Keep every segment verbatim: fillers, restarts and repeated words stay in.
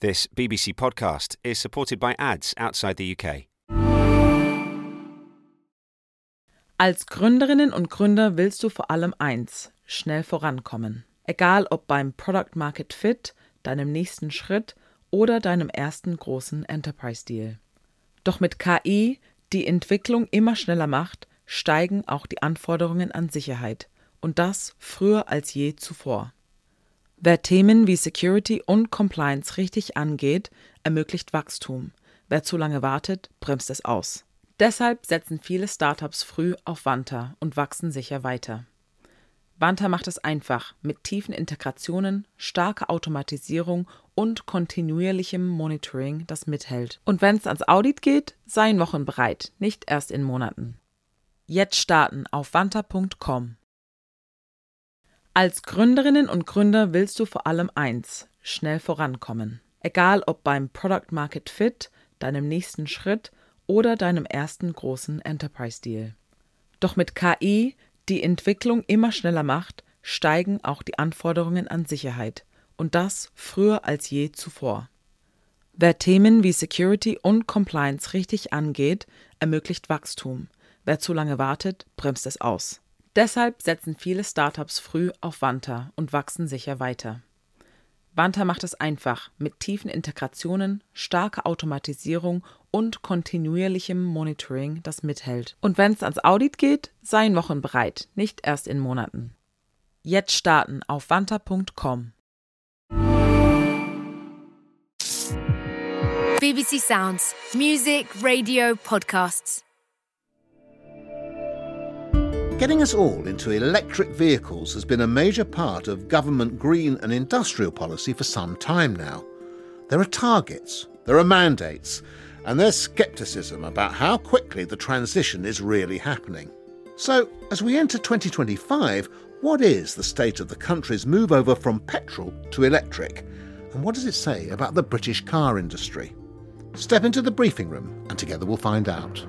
This B B C podcast is supported by ads outside the U K. Als Gründerinnen und Gründer willst du vor allem eins: schnell vorankommen. Egal ob beim Product Market Fit, deinem nächsten Schritt oder deinem ersten großen Enterprise-Deal. Doch mit K I, die Entwicklung immer schneller macht, steigen auch die Anforderungen an Sicherheit. Und das früher als je zuvor. Wer Themen wie Security und Compliance richtig angeht, ermöglicht Wachstum. Wer zu lange wartet, bremst es aus. Deshalb setzen viele Startups früh auf Vanta und wachsen sicher weiter. Vanta macht es einfach mit tiefen Integrationen, starker Automatisierung und kontinuierlichem Monitoring, das mithält. Und wenn es ans Audit geht, seien Wochen bereit, nicht erst in Monaten. Jetzt starten auf vanta punkt com. Als Gründerinnen und Gründer willst du vor allem eins: schnell vorankommen. Egal ob beim Product Market Fit, deinem nächsten Schritt oder deinem ersten großen Enterprise-Deal. Doch mit K I, die Entwicklung immer schneller macht, steigen auch die Anforderungen an Sicherheit. Und das früher als je zuvor. Wer Themen wie Security und Compliance richtig angeht, ermöglicht Wachstum. Wer zu lange wartet, bremst es aus. Deshalb setzen viele Startups früh auf Vanta und wachsen sicher weiter. Vanta macht es einfach mit tiefen Integrationen, starker Automatisierung und kontinuierlichem Monitoring, das mithält. Und wenn es ans Audit geht, seien Wochen bereit, nicht erst in Monaten. Jetzt starten auf vanta punkt com. B B C Sounds. Music, radio, podcasts. Getting us all into electric vehicles has been a major part of government green and industrial policy for some time now. There are targets, there are mandates, and there's scepticism about how quickly the transition is really happening. So, as we enter twenty twenty-five, what is the state of the country's move over from petrol to electric? And what does it say about the British car industry? Step into the briefing room and together we'll find out.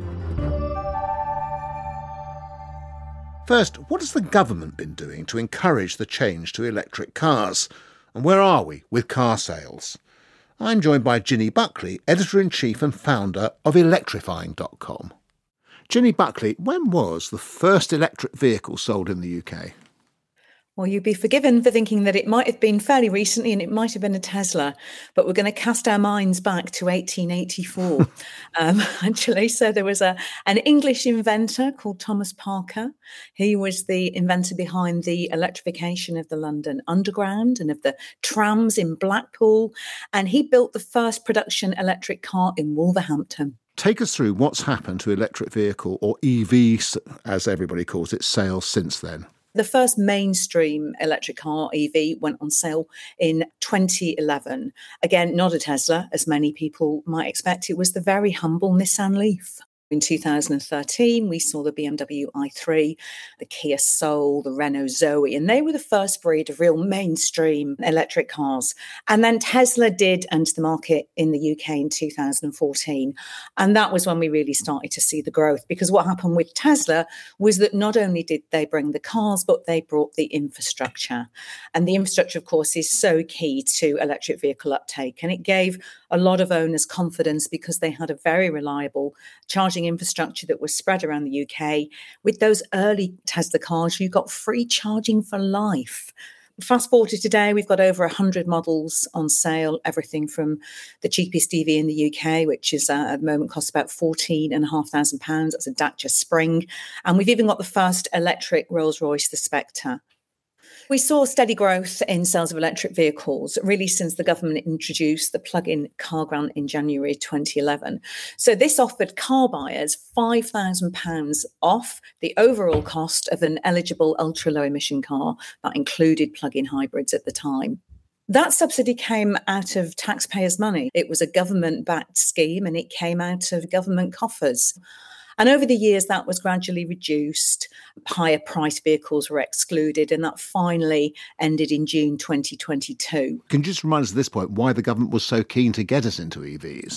First, what has the government been doing to encourage the change to electric cars? And where are we with car sales? I'm joined by Ginny Buckley, Editor-in-Chief and founder of electrifying dot com. Ginny Buckley, when was the first electric vehicle sold in the U K? Well, you'd be forgiven for thinking that it might have been fairly recently and it might have been a Tesla, but we're going to cast our minds back to eighteen eighty-four, um, actually. So there was a an English inventor called Thomas Parker. He was the inventor behind the electrification of the London Underground and of the trams in Blackpool, and he built the first production electric car in Wolverhampton. Take us through what's happened to electric vehicle, or E V, as everybody calls it, sales since then. The first mainstream electric car, E V, went on sale in twenty eleven. Again, not a Tesla, as many people might expect. It was the very humble Nissan Leaf. In two thousand thirteen, we saw the B M W i three, the Kia Soul, the Renault Zoe, and they were the first breed of real mainstream electric cars. And then Tesla did enter the market in the U K in two thousand fourteen. And that was when we really started to see the growth, because what happened with Tesla was that not only did they bring the cars, but they brought the infrastructure. And the infrastructure, of course, is so key to electric vehicle uptake. And it gave a lot of owners confidence because they had a very reliable charging infrastructure that was spread around the U K. With those early Tesla cars, you got free charging for life. Fast forward to today, we've got over one hundred models on sale, everything from the cheapest E V in the U K, which is uh, at the moment costs about fourteen thousand five hundred pounds. That's a Dacia Spring. And we've even got the first electric Rolls-Royce, the Spectre. We saw steady growth in sales of electric vehicles really since the government introduced the plug-in car grant in January twenty eleven. So this offered car buyers five thousand pounds off the overall cost of an eligible ultra-low emission car that included plug-in hybrids at the time. That subsidy came out of taxpayers' money. It was a government-backed scheme and it came out of government coffers. And over the years, that was gradually reduced. Higher priced vehicles were excluded, and that finally ended in June twenty twenty-two. Can you just remind us at this point why the government was so keen to get us into E Vs?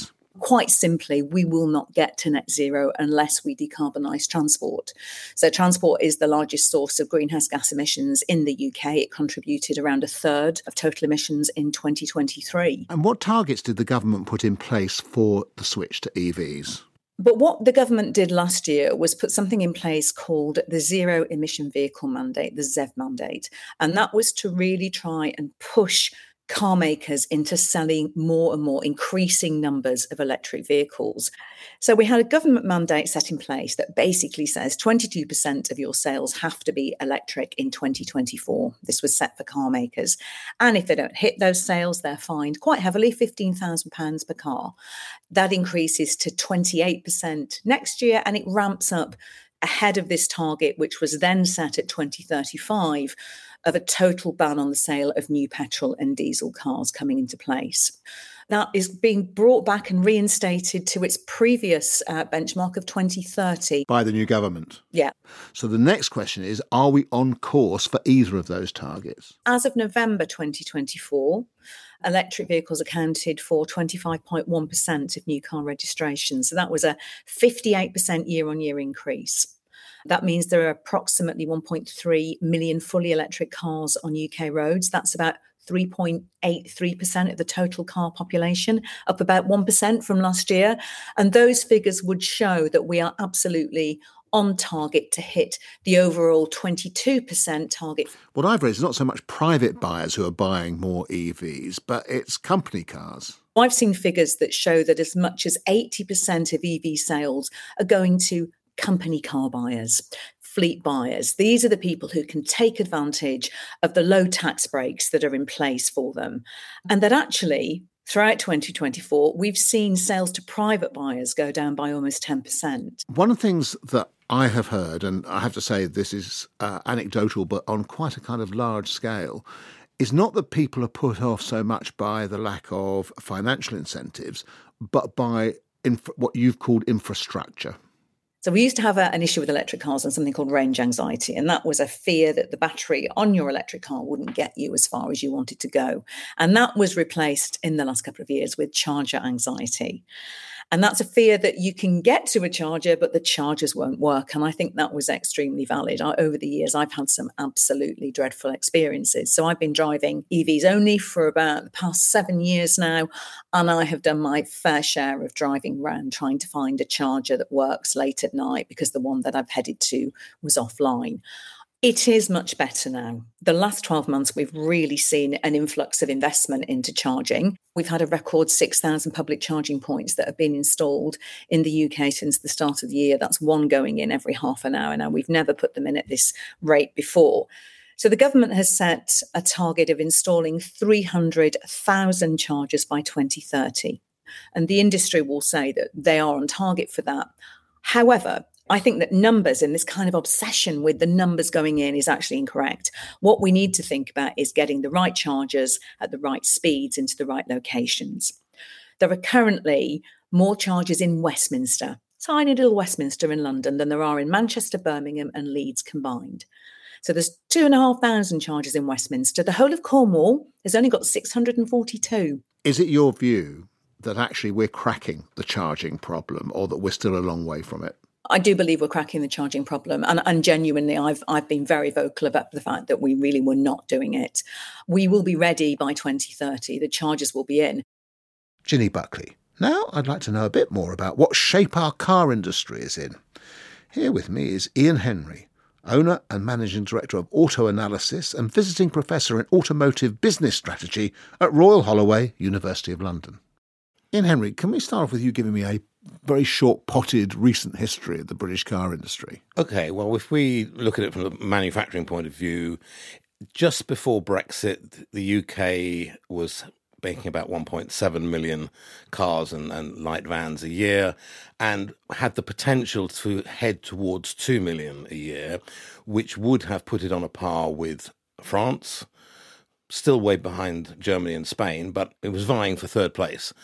quite simply, we will not get to net zero unless we decarbonise transport. So transport is the largest source of greenhouse gas emissions in the U K. It contributed around a third of total emissions in twenty twenty-three. And what targets did the government put in place for the switch to E Vs? But what the government did last year was put something in place called the Zero Emission Vehicle Mandate, the Z E V mandate. And that was to really try and push car makers into selling more and more increasing numbers of electric vehicles. So we had a government mandate set in place that basically says twenty-two percent of your sales have to be electric in twenty twenty-four. This was set for car makers. And if they don't hit those sales, they're fined quite heavily, fifteen thousand pounds per car. That increases to twenty-eight percent next year, and it ramps up ahead of this target, which was then set at twenty thirty-five, of a total ban on the sale of new petrol and diesel cars coming into place. That is being brought back and reinstated to its previous uh, benchmark of twenty thirty. By the new government? Yeah. So the next question is, are we on course for either of those targets? As of November twenty twenty-four, electric vehicles accounted for twenty-five point one percent of new car registrations. So that was a fifty-eight percent year-on-year increase. That means there are approximately one point three million fully electric cars on U K roads. That's about three point eight three percent of the total car population, up about one percent from last year. And those figures would show that we are absolutely on target to hit the overall twenty-two percent target. What I've read is not so much private buyers who are buying more E Vs, but it's company cars. I've seen figures that show that as much as eighty percent of E V sales are going to company car buyers, fleet buyers. These are the people who can take advantage of the low tax breaks that are in place for them. And that actually, throughout twenty twenty-four, we've seen sales to private buyers go down by almost ten percent. One of the things that I have heard, and I have to say this is uh, anecdotal, but on quite a kind of large scale, is not that people are put off so much by the lack of financial incentives, but by inf- what you've called infrastructure. So we used to have a, an issue with electric cars and something called range anxiety. And that was a fear that the battery on your electric car wouldn't get you as far as you wanted to go. And that was replaced in the last couple of years with charger anxiety. And that's a fear that you can get to a charger, but the chargers won't work. And I think that was extremely valid. I, over the years, I've had some absolutely dreadful experiences. So I've been driving E Vs only for about the past seven years now. And I have done my fair share of driving around trying to find a charger that works late at night because the one that I've headed to was offline. It is much better now. The last twelve months, we've really seen an influx of investment into charging. We've had a record six thousand public charging points that have been installed in the U K since the start of the year. That's one going in every half an hour now. We've never put them in at this rate before. So the government has set a target of installing three hundred thousand chargers by twenty thirty. And the industry will say that they are on target for that. However, I think that numbers and this kind of obsession with the numbers going in is actually incorrect. What we need to think about is getting the right chargers at the right speeds into the right locations. There are currently more chargers in Westminster, tiny little Westminster in London, than there are in Manchester, Birmingham and Leeds combined. So there's two and a half thousand chargers in Westminster. The whole of Cornwall has only got six hundred forty-two. Is it your view that actually we're cracking the charging problem or that we're still a long way from it? I do believe we're cracking the charging problem. And, and genuinely, I've I've been very vocal about the fact that we really were not doing it. We will be ready by twenty thirty. The chargers will be in. Ginny Buckley. Now I'd like to know a bit more about what shape our car industry is in. Here with me is Ian Henry, owner and managing director of Auto Analysis and visiting professor in automotive business strategy at Royal Holloway, University of London. Ian Henry, can we start off with you giving me a very short-potted recent history of the British car industry? OK, well, if we look at it from a manufacturing point of view, just before Brexit, the U K was making about one point seven million cars and, and light vans a year and had the potential to head towards two million a year, which would have put it on a par with France, still way behind Germany and Spain, but it was vying for third place.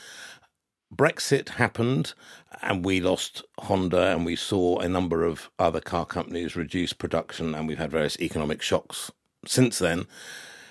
Brexit happened and we lost Honda and we saw a number of other car companies reduce production and we've had various economic shocks since then.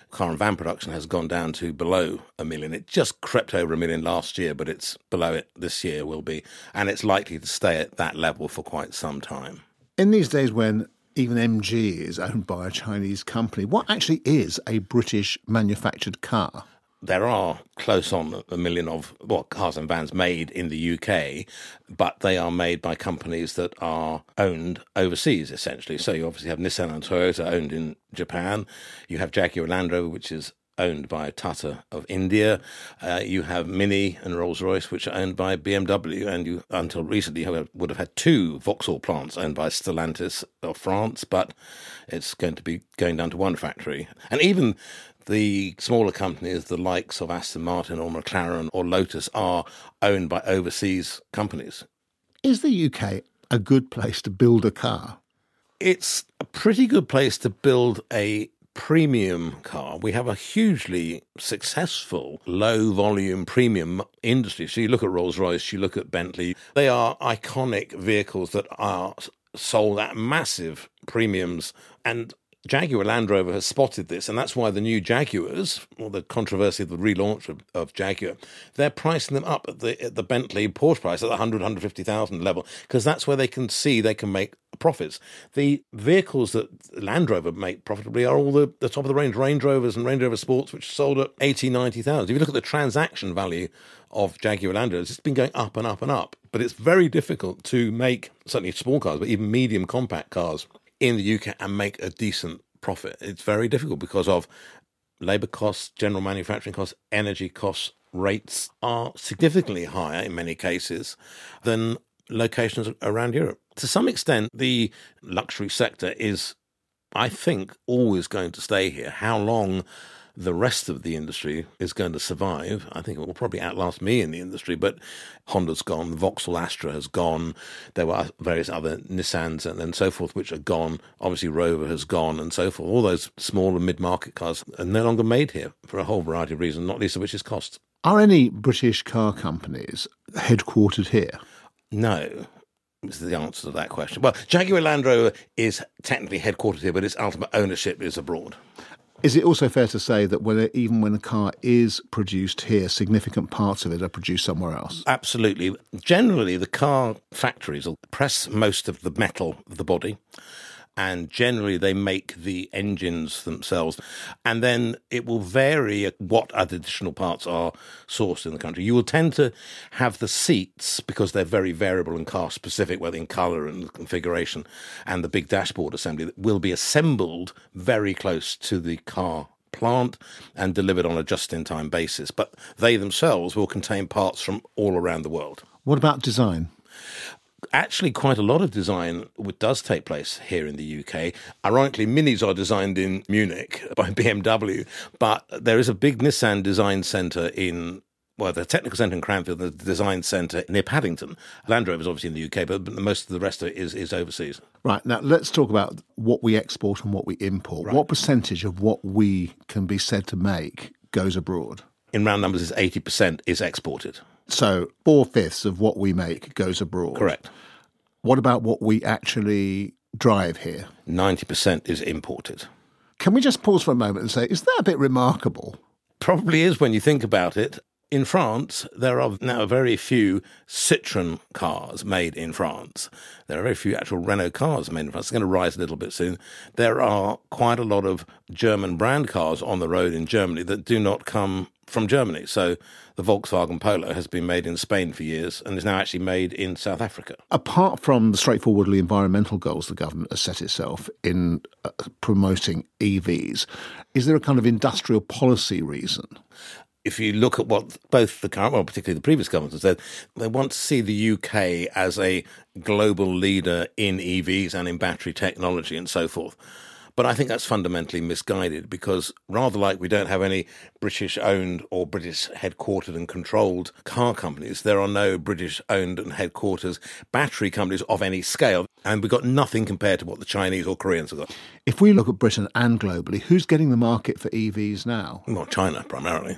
car and van production has gone down to below a million. It just crept over a million last year, but it's below it this year will be. And it's likely to stay at that level for quite some time. In these days when even M G is owned by a Chinese company, what actually is a British manufactured car? There are close on a million of well, cars and vans made in the U K, but they are made by companies that are owned overseas, essentially. So you obviously have Nissan and Toyota owned in Japan. You have Jaguar Land Rover, which is owned by Tata of India. Uh, you have Mini and Rolls-Royce, which are owned by B M W. And you, until recently, you would have had two Vauxhall plants owned by Stellantis of France, but it's going to be going down to one factory. And even the smaller companies, the likes of Aston Martin or McLaren or Lotus, are owned by overseas companies. Is the U K a good place to build a car? It's a pretty good place to build a premium car. We have a hugely successful low-volume premium industry. So you look at Rolls-Royce, you look at Bentley. They are iconic vehicles that are sold at massive premiums, and Jaguar Land Rover has spotted this, and that's why the new Jaguars, or the controversy of the relaunch of, of Jaguar, they're pricing them up at the at the Bentley Porsche price at the one hundred, one hundred fifty thousand level, because that's where they can see they can make profits. The vehicles that Land Rover make profitably are all the, the top of the range Range Rovers and Range Rover Sports, which sold at eighty, ninety thousand. If you look at the transaction value of Jaguar Land Rovers, it's been going up and up and up. But it's very difficult to make, certainly small cars, but even medium compact cars in the U K and make a decent profit. It's very difficult because of labour costs, general manufacturing costs, energy costs. Rates are significantly higher in many cases than locations around Europe. To some extent, the luxury sector is, I think, always going to stay here. How long the rest of the industry is going to survive, I think it will probably outlast me in the industry, but Honda's gone, Vauxhall Astra has gone, there were various other Nissans and, and so forth which are gone, obviously Rover has gone and so forth. All those small and mid-market cars are no longer made here for a whole variety of reasons, not least of which is cost. Are any British car companies headquartered here? No. Is the answer to that question. Well, Jaguar Land Rover is technically headquartered here, but its ultimate ownership is abroad. Is it also fair to say that when, even when a car is produced here, significant parts of it are produced somewhere else? Absolutely. Generally, the car factories will press most of the metal of the body, and generally they make the engines themselves. And then it will vary what other additional parts are sourced in the country. You will tend to have the seats, because they're very variable and car specific, whether in colour and configuration, and the big dashboard assembly that will be assembled very close to the car plant and delivered on a just-in-time basis. But they themselves will contain parts from all around the world. What about design? Actually, quite a lot of design does take place here in the U K. Ironically, Minis are designed in Munich by B M W, but there is a big Nissan design centre in, well, the technical centre in Cranfield, the design centre near Paddington. Land Rover is obviously in the U K, but most of the rest of it is, is overseas. Right, now let's talk about what we export and what we import. Right. What percentage of what we can be said to make goes abroad? In round numbers, it's eighty percent is exported. So four-fifths of what we make goes abroad. Correct. What about what we actually drive here? ninety percent is imported. Can we just pause for a moment and say, is that a bit remarkable? Probably is when you think about it. In France, there are now very few Citroën cars made in France. There are very few actual Renault cars made in France. It's going to rise a little bit soon. There are quite a lot of German brand cars on the road in Germany that do not come from Germany. So the Volkswagen Polo has been made in Spain for years and is now actually made in South Africa. Apart from the straightforwardly environmental goals the government has set itself in uh, promoting E Vs, is there a kind of industrial policy reason? If you look at what both the current, well, particularly the previous government have said, they want to see the U K as a global leader in E Vs and in battery technology and so forth. But I think that's fundamentally misguided, because rather like we don't have any British-owned or British-headquartered and controlled car companies, there are no British-owned and headquarters battery companies of any scale, and we've got nothing compared to what the Chinese or Koreans have got. If we look at Britain and globally, who's getting the market for E Vs now? Well, China, primarily.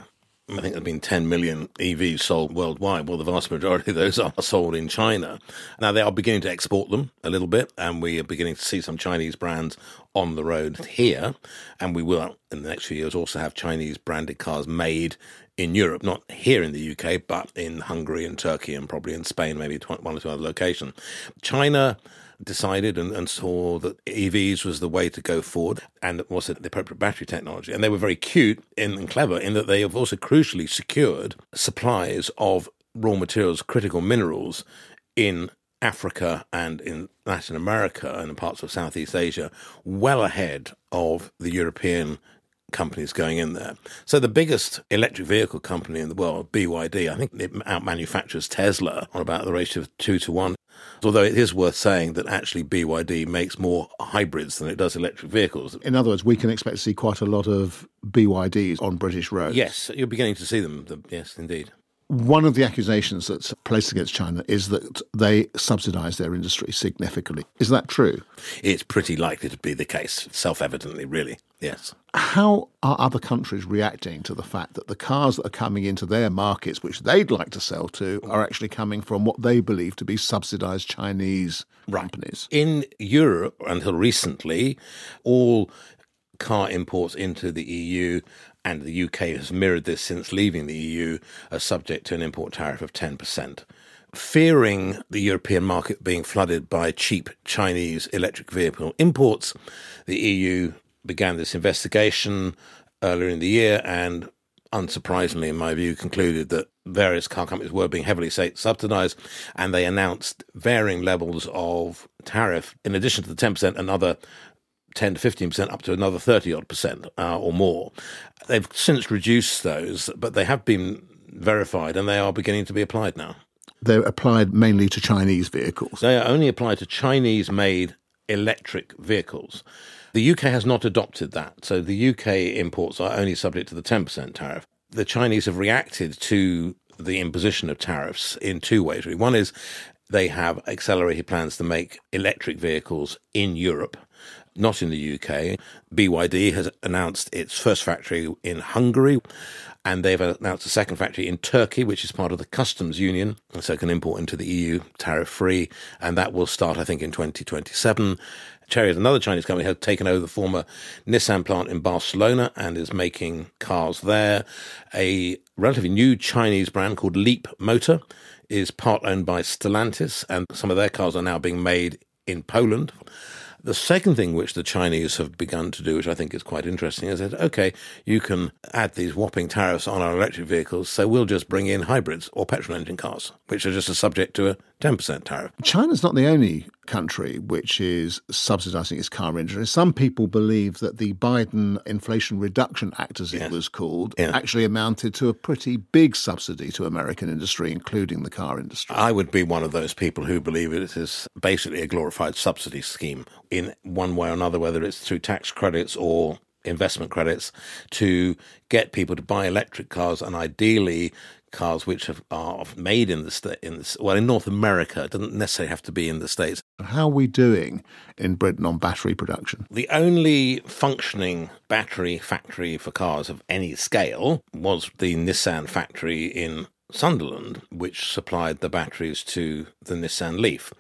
I think there have been ten million E Vs sold worldwide. Well, the vast majority of those are sold in China. Now, they are beginning to export them a little bit, and we are beginning to see some Chinese brands on the road here. And we will, in the next few years, also have Chinese branded cars made in Europe, not here in the U K, but in Hungary and Turkey and probably in Spain, maybe one or two other locations. China decided and, and saw that E Vs was the way to go forward and was the appropriate battery technology. And they were very cute and, and clever in that they have also crucially secured supplies of raw materials, critical minerals in Africa and in Latin America and in parts of Southeast Asia well ahead of the European companies going in there. So the biggest electric vehicle company in the world, B Y D, I think it out-manufactures Tesla on about the ratio of two to one. Although it is worth saying that actually B Y D makes more hybrids than it does electric vehicles. In other words, we can expect to see quite a lot of B Y Ds on British roads. Yes, you're beginning to see them. Yes, indeed. One of the accusations that's placed against China is that they subsidise their industry significantly. Is that true? It's pretty likely to be the case, self-evidently, really, yes. How are other countries reacting to the fact that the cars that are coming into their markets, which they'd like to sell to, are actually coming from what they believe to be subsidised Chinese companies? In Europe, until recently, all car imports into the E U, and the U K has mirrored this since leaving the E U, are subject to an import tariff of ten percent. Fearing the European market being flooded by cheap Chinese electric vehicle imports, the E U began this investigation earlier in the year and, unsurprisingly, in my view, concluded that various car companies were being heavily subsidised, and they announced varying levels of tariff, in addition to the ten percent, another ten to fifteen percent, up to another thirty odd percent uh, or more. They've since reduced those, but they have been verified and they are beginning to be applied now. They're applied mainly to Chinese vehicles. They are only applied to Chinese-made electric vehicles. The U K has not adopted that, so the U K imports are only subject to the ten percent tariff. The Chinese have reacted to the imposition of tariffs in two ways, really. One is they have accelerated plans to make electric vehicles in Europe, not in the U K. B Y D has announced its first factory in Hungary, and they've announced a second factory in Turkey, which is part of the customs union, and so can import into the E U tariff-free, and that will start, I think, in twenty twenty-seven. Chery, another Chinese company, has taken over the former Nissan plant in Barcelona and is making cars there. A relatively new Chinese brand called Leap Motor is part owned by Stellantis, and some of their cars are now being made in Poland. The second thing which the Chinese have begun to do, which I think is quite interesting, is that, OK, you can add these whopping tariffs on our electric vehicles, so we'll just bring in hybrids or petrol engine cars, which are just a subject to a ten percent tariff. China's not the only country which is subsidising its car industry. Some people believe that the Biden Inflation Reduction Act, as it yes. was called, yeah. actually amounted to a pretty big subsidy to American industry, including the car industry. I would be one of those people who believe it is basically a glorified subsidy scheme in one way or another, whether it's through tax credits or investment credits, to get people to buy electric cars, and ideally cars which have, are made in the state, in the, well, in North America. It doesn't necessarily have to be in the States. How are we doing in Britain on battery production? The only functioning battery factory for cars of any scale was the Nissan factory in Sunderland, which supplied the batteries to the Nissan Leaf.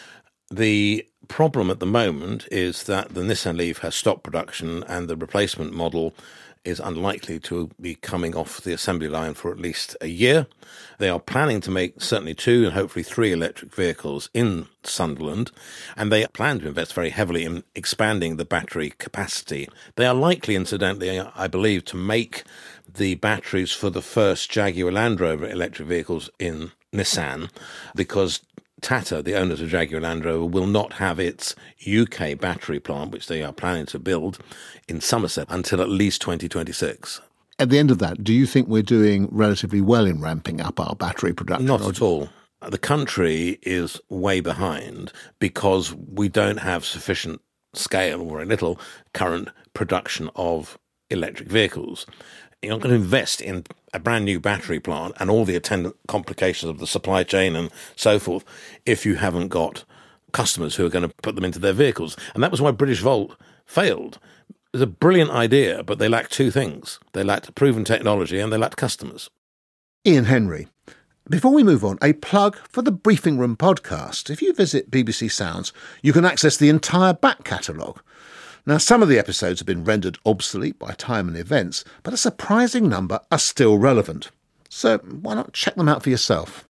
The problem at the moment is that the Nissan Leaf has stopped production and the replacement model is unlikely to be coming off the assembly line for at least a year. They are planning to make certainly two and hopefully three electric vehicles in Sunderland, and they plan to invest very heavily in expanding the battery capacity. They are likely, incidentally, I believe, to make the batteries for the first Jaguar Land Rover electric vehicles in Nissan, because Tata, the owners of Jaguar Land Rover, will not have its U K battery plant, which they are planning to build in Somerset, until at least twenty twenty-six. At the end of that, do you think we're doing relatively well in ramping up our battery production? Not at all. The country is way behind because we don't have sufficient scale, or a little, current production of electric vehicles. You're not going to invest in a brand new battery plant and all the attendant complications of the supply chain and so forth if you haven't got customers who are going to put them into their vehicles. And that was why British Volt failed. was a brilliant idea, but they lacked two things. They lacked proven technology and they lacked customers. Ian Henry. Before we move on, a plug for the Briefing Room podcast. If you visit B B C Sounds, you can access the entire back catalogue. Now, some of the episodes have been rendered obsolete by time and events, but a surprising number are still relevant. So why not check them out for yourself?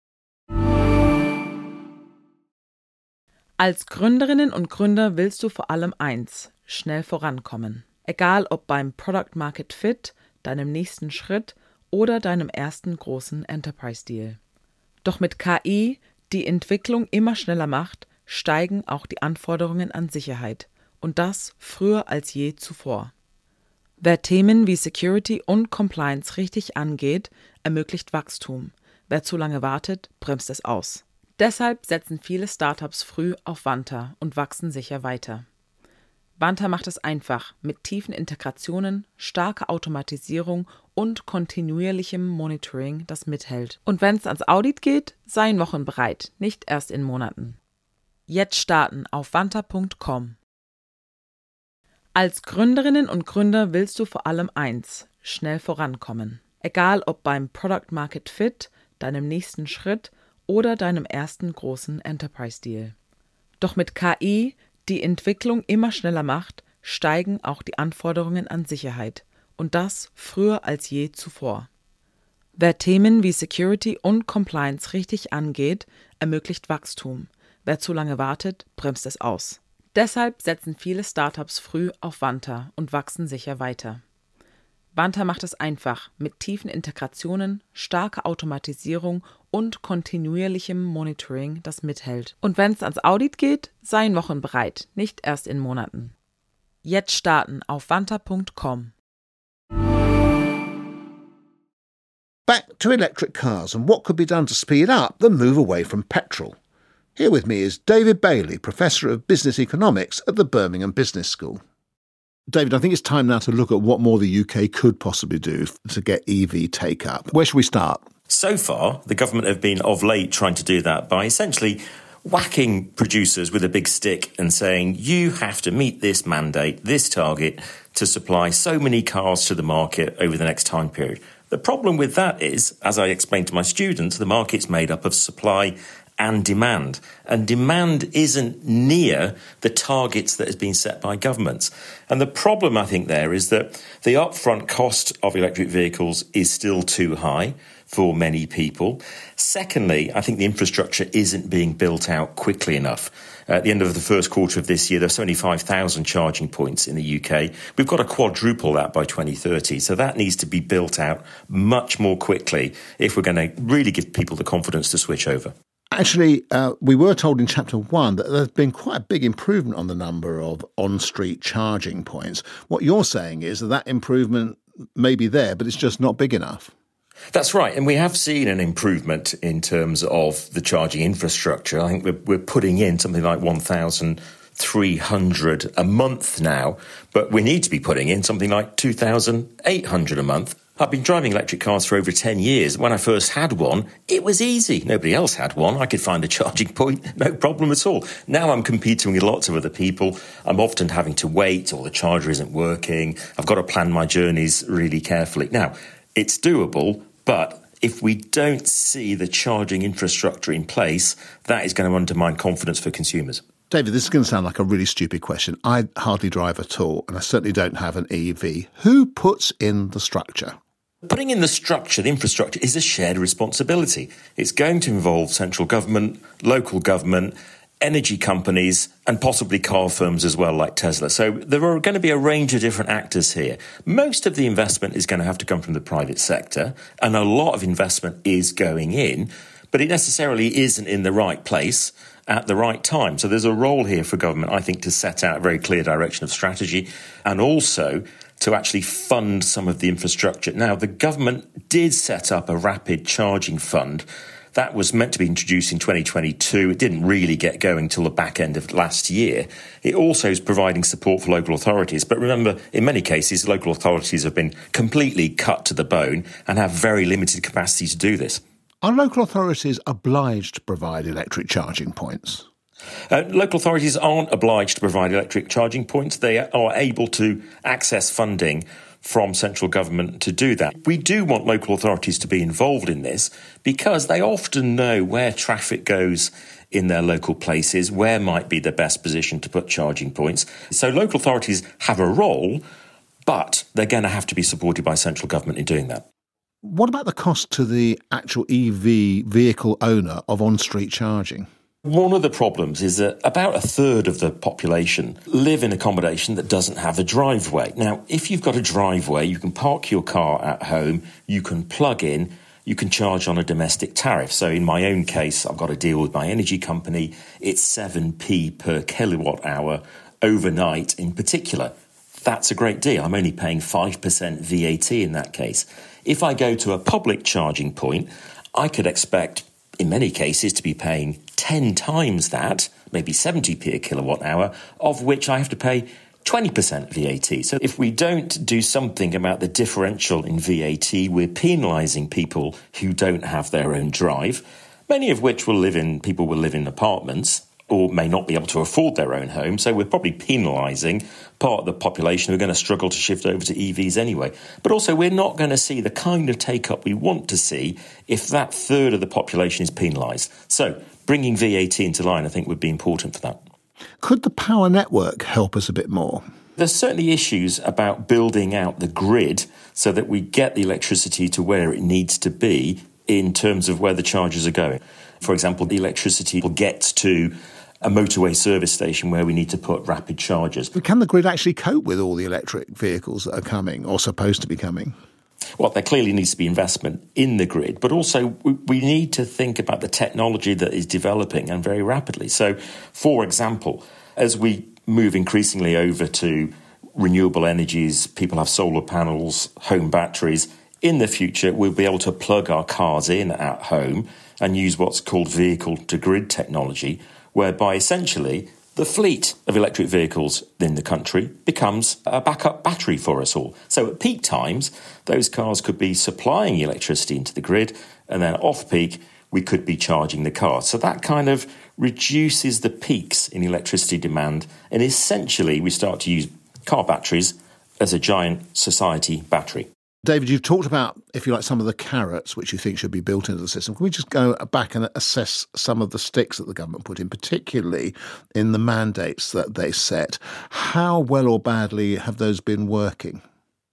Als Gründerinnen und Gründer willst du vor allem eins: schnell vorankommen. Egal ob beim Product Market Fit, deinem nächsten Schritt oder deinem ersten großen Enterprise-Deal. Doch mit K I, die Entwicklung immer schneller macht, steigen auch die Anforderungen an Sicherheit. Und das früher als je zuvor. Wer Themen wie Security und Compliance richtig angeht, ermöglicht Wachstum. Wer zu lange wartet, bremst es aus. Deshalb setzen viele Startups früh auf Vanta und wachsen sicher weiter. Vanta macht es einfach mit tiefen Integrationen, starker Automatisierung und kontinuierlichem Monitoring, das mithält. Und wenn es ans Audit geht, seien Wochen bereit, nicht erst in Monaten. Jetzt starten auf vanta punkt com. Als Gründerinnen und Gründer willst du vor allem eins: schnell vorankommen. Egal ob beim Product Market Fit, deinem nächsten Schritt oder deinem ersten großen Enterprise-Deal. Doch mit K I, die Entwicklung immer schneller macht, steigen auch die Anforderungen an Sicherheit. Und das früher als je zuvor. Wer Themen wie Security und Compliance richtig angeht, ermöglicht Wachstum. Wer zu lange wartet, bremst es aus. Deshalb setzen viele Startups früh auf Vanta und wachsen sicher weiter. Vanta macht es einfach mit tiefen Integrationen, starker Automatisierung und kontinuierlichem Monitoring, das mithält. Und wenn es ans Audit geht, seien Wochen bereit, nicht erst in Monaten. Jetzt starten auf vanta punkt com. Back to electric cars and what could be done to speed up the move away from petrol. Here with me is David Bailey, Professor of Business Economics at the Birmingham Business School. David, I think it's time now to look at what more the U K could possibly do to get E V take-up. Where should we start? So far, the government have been of late trying to do that by essentially whacking producers with a big stick and saying, you have to meet this mandate, this target, to supply so many cars to the market over the next time period. The problem with that is, as I explained to my students, the market's made up of supply and demand. And demand isn't near the targets that has been set by governments. And the problem, I think, there is that the upfront cost of electric vehicles is still too high for many people. Secondly, I think the infrastructure isn't being built out quickly enough. Uh, at the end of the first quarter of this year, there's seventy-five thousand charging points in the U K. We've got to quadruple that by twenty thirty. So that needs to be built out much more quickly if we're going to really give people the confidence to switch over. Actually, uh, we were told in chapter one that there's been quite a big improvement on the number of on-street charging points. What you're saying is that that improvement may be there, but it's just not big enough. That's right. And we have seen an improvement in terms of the charging infrastructure. I think we're, we're putting in something like one thousand three hundred a month now, but we need to be putting in something like two thousand eight hundred a month. I've been driving electric cars for over ten years. When I first had one, it was easy. Nobody else had one. I could find a charging point, no problem at all. Now I'm competing with lots of other people. I'm often having to wait, or the charger isn't working. I've got to plan my journeys really carefully. Now, it's doable, but if we don't see the charging infrastructure in place, that is going to undermine confidence for consumers. David, this is going to sound like a really stupid question. I hardly drive at all, and I certainly don't have an E V. Who puts in the structure? Putting in the structure, the infrastructure, is a shared responsibility. It's going to involve central government, local government, energy companies, and possibly car firms as well, like Tesla. So there are going to be a range of different actors here. Most of the investment is going to have to come from the private sector, and a lot of investment is going in, but it necessarily isn't in the right place at the right time. So there's a role here for government, I think, to set out a very clear direction of strategy, and also to actually fund some of the infrastructure. Now, the government did set up a rapid charging fund. That was meant to be introduced in twenty twenty-two. It didn't really get going till the back end of last year. It also is providing support for local authorities. But remember, in many cases, local authorities have been completely cut to the bone and have very limited capacity to do this. Are local authorities obliged to provide electric charging points? Uh, local authorities aren't obliged to provide electric charging points. They are able to access funding from central government to do that. We do want local authorities to be involved in this because they often know where traffic goes in their local places, where might be the best position to put charging points. So local authorities have a role, but they're going to have to be supported by central government in doing that. What about the cost to the actual E V vehicle owner of on-street charging? One of the problems is that about a third of the population live in accommodation that doesn't have a driveway. Now, if you've got a driveway, you can park your car at home, you can plug in, you can charge on a domestic tariff. So in my own case, I've got a deal with my energy company. It's seven p per kilowatt hour overnight in particular. That's a great deal. I'm only paying five percent V A T in that case. If I go to a public charging point, I could expect in many cases to be paying ten times that, maybe seventy p a kilowatt hour, of which I have to pay twenty percent V A T. So if we don't do something about the differential in V A T, we're penalising people who don't have their own drive, many of which will live in, people will live in apartments or may not be able to afford their own home. So we're probably penalising part of the population who are going to struggle to shift over to E Vs anyway. But also we're not going to see the kind of take-up we want to see if that third of the population is penalised. So bringing V A T into line, I think, would be important for that. Could the power network help us a bit more? There's certainly issues about building out the grid so that we get the electricity to where it needs to be in terms of where the charges are going. For example, the electricity gets to a motorway service station where we need to put rapid chargers. But can the grid actually cope with all the electric vehicles that are coming or supposed to be coming? Well, there clearly needs to be investment in the grid, but also we need to think about the technology that is developing and very rapidly. So, for example, as we move increasingly over to renewable energies, people have solar panels, home batteries. In the future, we'll be able to plug our cars in at home and use what's called vehicle-to-grid technology, whereby essentially the fleet of electric vehicles in the country becomes a backup battery for us all. So at peak times, those cars could be supplying electricity into the grid, and then off-peak, we could be charging the cars. So that kind of reduces the peaks in electricity demand, and essentially we start to use car batteries as a giant society battery. David, you've talked about, if you like, some of the carrots which you think should be built into the system. Can we just go back and assess some of the sticks that the government put in, particularly in the mandates that they set? How well or badly have those been working?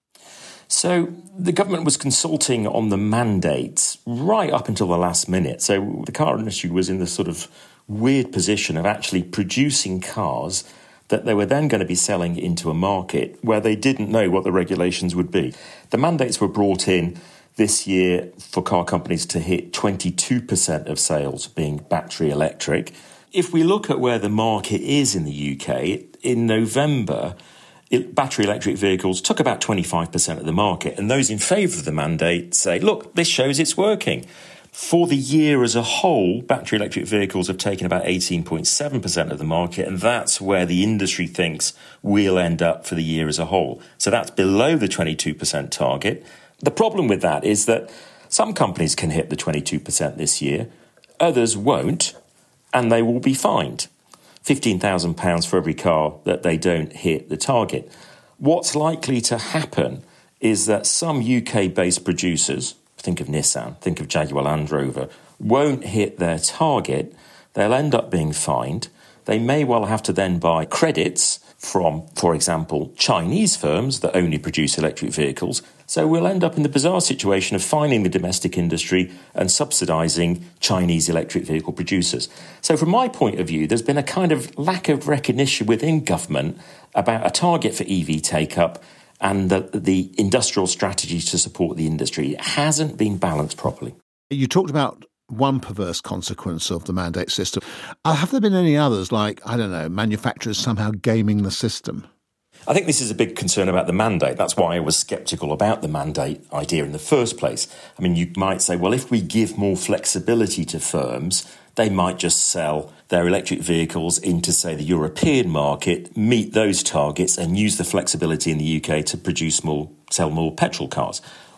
So the government was consulting on the mandates right up until the last minute. So the car industry was in the sort of weird position of actually producing cars that they were then going to be selling into a market where they didn't know what the regulations would be. The mandates were brought in this year for car companies to hit twenty-two percent of sales being battery electric. If we look at where the market is in the U K, in November, it, battery electric vehicles took about twenty-five percent of the market, and those in favour of the mandate say, look, this shows it's working. For the year as a whole, battery electric vehicles have taken about eighteen point seven percent of the market, and that's where the industry thinks we'll end up for the year as a whole. So that's below the twenty-two percent target. The problem with that is that some companies can hit the twenty-two percent this year, others won't, and they will be fined fifteen thousand pounds for every car that they don't hit the target. What's likely to happen is that some U K-based producers, think of Nissan, think of Jaguar Land Rover, won't hit their target. They'll end up being fined. They may well have to then buy credits from, for example, Chinese firms that only produce electric vehicles. So we'll end up in the bizarre situation of fining the domestic industry and subsidising Chinese electric vehicle producers. So from my point of view, there's been a kind of lack of recognition within government about a target for E V take-up and the, the industrial strategy to support the industry. It hasn't been balanced properly. You talked about one perverse consequence of the mandate system. Uh, have there been any others, like, I don't know, manufacturers somehow gaming the system? I think this is a big concern about the mandate. That's why I was sceptical about the mandate idea in the first place. I mean, you might say, well, if we give more flexibility to firms, they might just sell their electric vehicles into, say, the European market, meet those targets and use the flexibility in the U K to produce more, sell more petrol cars.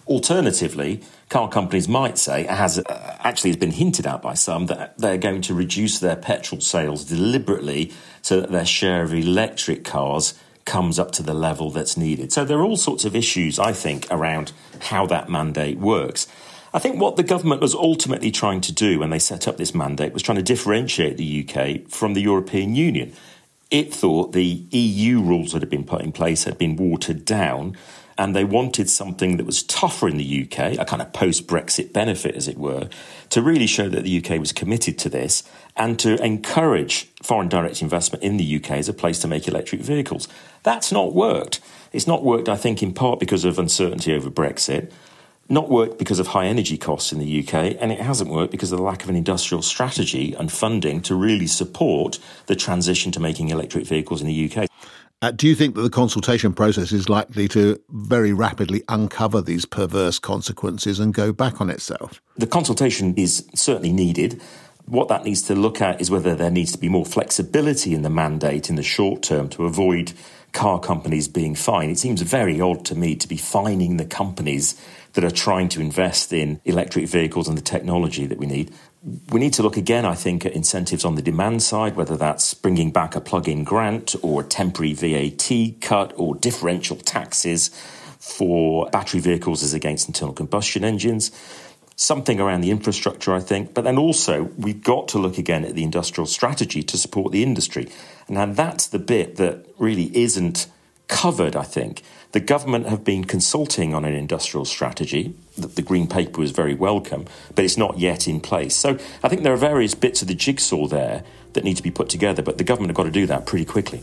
Alternatively, car companies might say, as uh, actually has been hinted at by some, that they're going to reduce their petrol sales deliberately so that their share of electric cars comes up to the level that's needed. So there are all sorts of issues, I think, around how that mandate works. I think what the government was ultimately trying to do when they set up this mandate was trying to differentiate the U K from the European Union. It thought the E U rules that had been put in place had been watered down, and they wanted something that was tougher in the U K, a kind of post-Brexit benefit, as it were, to really show that the U K was committed to this and to encourage foreign direct investment in the U K as a place to make electric vehicles. That's not worked. It's not worked, I think, in part because of uncertainty over Brexit, not worked because of high energy costs in the U K, and it hasn't worked because of the lack of an industrial strategy and funding to really support the transition to making electric vehicles in the U K. Uh, do you think that the consultation process is likely to very rapidly uncover these perverse consequences and go back on itself? The consultation is certainly needed. What that needs to look at is whether there needs to be more flexibility in the mandate in the short term to avoid car companies being fined. It seems very odd to me to be fining the companies that are trying to invest in electric vehicles and the technology that we need. We need to look again, I think, at incentives on the demand side, whether that's bringing back a plug-in grant or a temporary V A T cut or differential taxes for battery vehicles as against internal combustion engines. Something around the infrastructure, I think. But then also, we've got to look again at the industrial strategy to support the industry. Now, that's the bit that really isn't covered, I think. The government have been consulting on an industrial strategy. The, the Green Paper was very welcome, but it's not yet in place. So I think there are various bits of the jigsaw there that need to be put together, but the government have got to do that pretty quickly.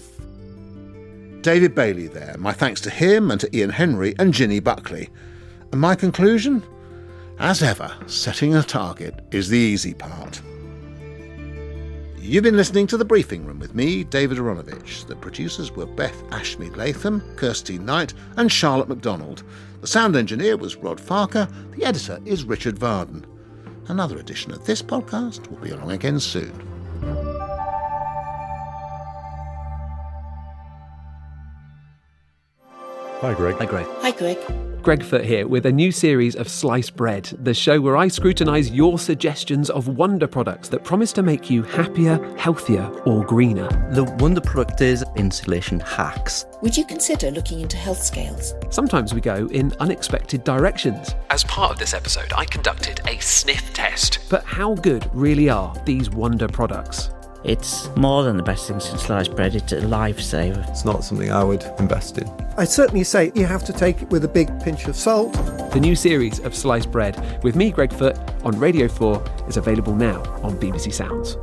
David Bailey there. My thanks to him and to Ian Henry and Ginny Buckley. And my conclusion? As ever, setting a target is the easy part. You've been listening to The Briefing Room with me, David Aronovich. The producers were Beth Ashmead-Latham, Kirsty Knight and Charlotte MacDonald. The sound engineer was Rod Farker. The editor is Richard Varden. Another edition of this podcast will be along again soon. Hi, Greg. Hi, Greg. Hi, Greg. Greg Foot here with a new series of Sliced Bread, the show where I scrutinise your suggestions of wonder products that promise to make you happier, healthier or greener. The wonder product is insulation hacks. Would you consider looking into health scales? Sometimes we go in unexpected directions. As part of this episode, I conducted a sniff test. But how good really are these wonder products? It's more than the best thing since sliced bread. It's a lifesaver. It's not something I would invest in. I'd certainly say you have to take it with a big pinch of salt. The new series of Sliced Bread with me, Greg Foot, on Radio four is available now on B B C Sounds.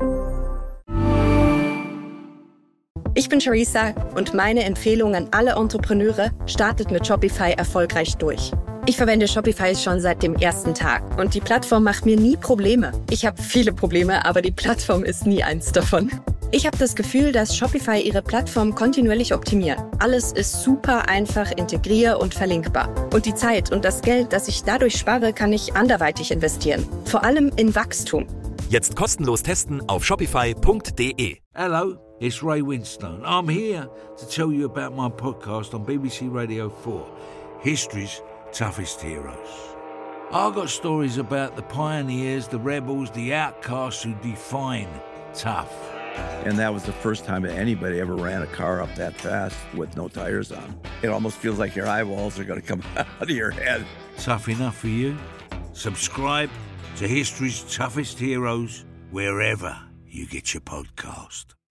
Ich bin Charissa und meine Empfehlung an alle Entrepreneure: startet mit Shopify erfolgreich durch. Ich verwende Shopify schon seit dem ersten Tag und die Plattform macht mir nie Probleme. Ich habe viele Probleme, aber die Plattform ist nie eins davon. Ich habe das Gefühl, dass Shopify ihre Plattform kontinuierlich optimiert. Alles ist super einfach integrier- und verlinkbar. Und die Zeit und das Geld, das ich dadurch spare, kann ich anderweitig investieren. Vor allem in Wachstum. Jetzt kostenlos testen auf shopify punkt de. Hello, it's Ray Winstone. I'm here to tell you about my podcast on B B C Radio four, History's Toughest Heroes. I've got stories about the pioneers, the rebels, the outcasts who define tough. And that was the first time that anybody ever ran a car up that fast with no tires on. It almost feels like your eyeballs are going to come out of your head. Tough enough for you? Subscribe to History's Toughest Heroes wherever you get your podcast.